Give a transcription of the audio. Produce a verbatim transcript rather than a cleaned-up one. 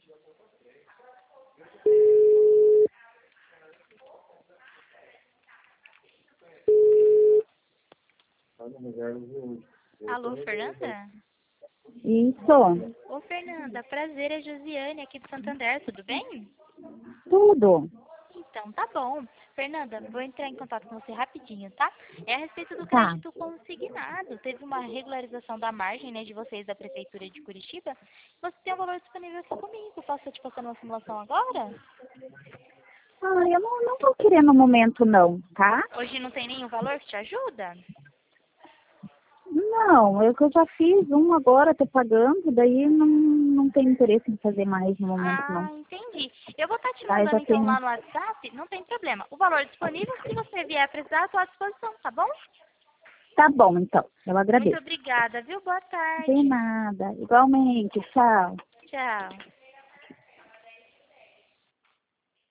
Alô, Fernanda? Isso, Ô, Fernanda, prazer, é Josiane aqui do Santander, tudo bem? tudo. Então, tá bom. Fernanda, vou entrar em contato com você rapidinho, tá? É a respeito do Tá. crédito consignado. Teve uma regularização da margem, né, de vocês da Prefeitura de Curitiba. Você tem um valor disponível aqui comigo. Posso te passar uma simulação agora? Ah, eu não, não tô querendo no momento não, tá? Hoje não tem nenhum valor que te ajuda? Não, eu que eu já fiz um agora, tô pagando, daí não, não tenho interesse em fazer mais no momento Ah, não. entendi. Eu vou estar te Tá, eu mandando já então tenho. lá no WhatsApp, não tem problema. O valor disponível, se você vier precisar, à sua disposição, tá bom? Tá bom, então. Eu Muito agradeço. obrigada, viu? Boa De tarde. nada. Igualmente, tchau. Tchau.